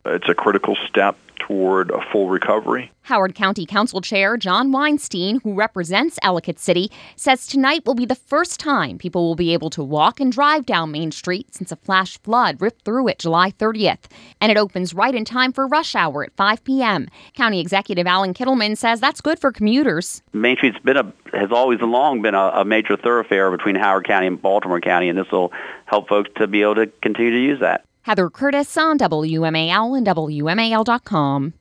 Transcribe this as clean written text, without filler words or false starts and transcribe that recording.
It's a critical step toward a full recovery. Howard County Council Chair John Weinstein, who represents Ellicott City, says tonight will be the first time people will be able to walk and drive down Main Street since a flash flood ripped through it July 30th. And it opens right in time for rush hour at 5 p.m. County Executive Alan Kittleman says that's good for commuters. Main Street's has always long been a major thoroughfare between Howard County and Baltimore County, and this will help folks to be able to continue to use that. Heather Curtis on WMAL and WMAL.com.